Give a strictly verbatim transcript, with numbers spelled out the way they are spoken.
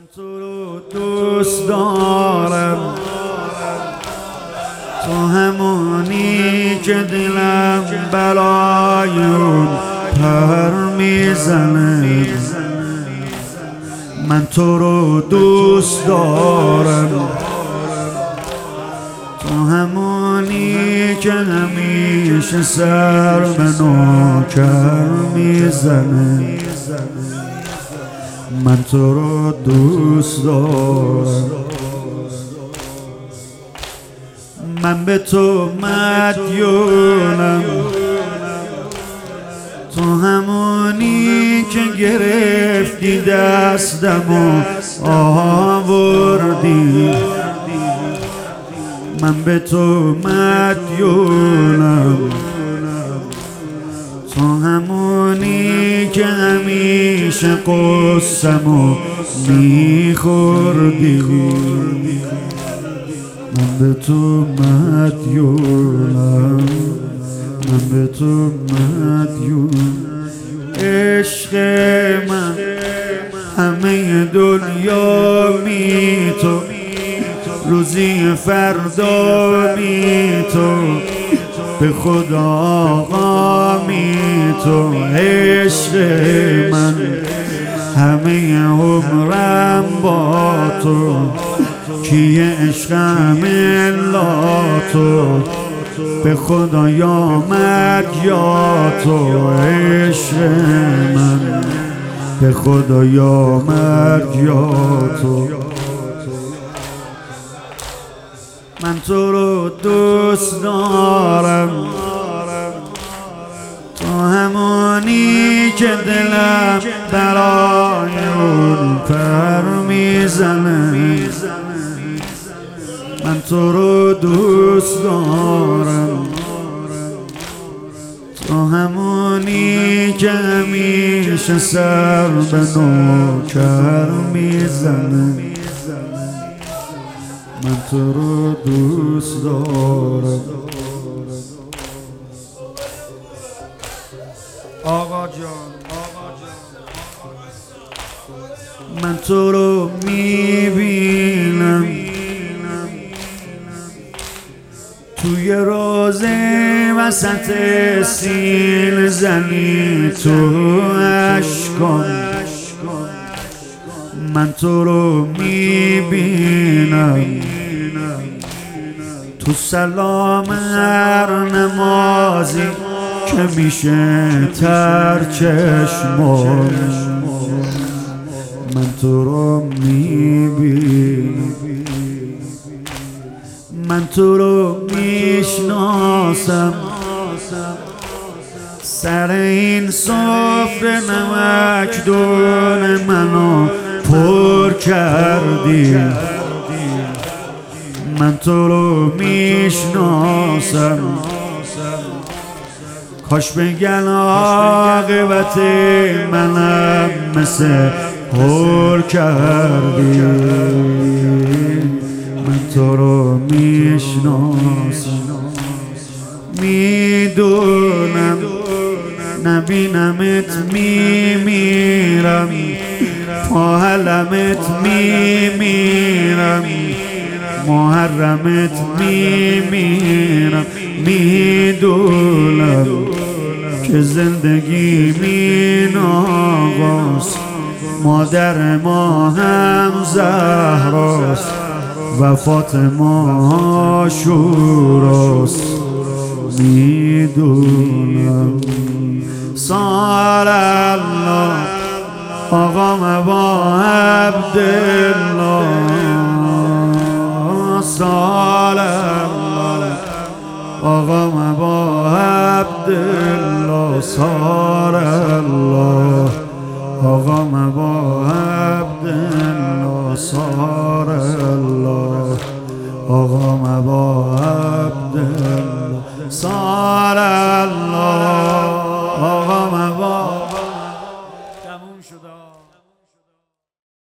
تو رو دوست دارم، تو همونی که دلم برای اون پر میزنه. من تو رو دوست دارم، تو همونی که همیشه سر به نوکر میزنه. من تو رو دوست دارم، من به تو مدیونم، تو همونی که گرفتی دستمو آوردی. من به تو مدیونم، تو همونی که همیشه قصه‌مو میخوردی. من به تو مدیونم، من به تو مدیونم. عشق من همه دنیا می تو، روزی فردا می تو، به خدا آقا می تو. عشق من همه عمرم با تو، کیه عشقم الا تو، به خدا یا مرگ یا تو. عشق من به خدا یا مرگ یا تو. من تو رو دوست دارم، تو همونی که دلم برای اون پر میزنه. من تو رو دوست دارم، تو همونی که همیشه سر به نوکر میزنه. من تو رو دوست دارم. آقا جان، من تو رو میبینم توی روزه وسط سیل زنی تو اشکان. من تو رو میبینم تو سلام هر نمازی که میشه تر چشمان. من تو رو میبینم، من تو رو میشناسم. سر این سفره نمکدون منو پر کردی. من تو رو میشناسم، کاش بگن عاقبت منم مثل پر کردی. من تو رو میشناسم، میدونم نبینمت میمیرم، محلمت میمیرم، محرمت میمیرم. میدونم که زندگی مین آقاست، مادر ما هم زهراست، وفات ما عاشوراست. میدونم سال الله آقا با عبدالله، سال الله آقا با عبدالله، سال الله آقا با عبدالله، سال الله آقا با عبدالله، سال الله آقا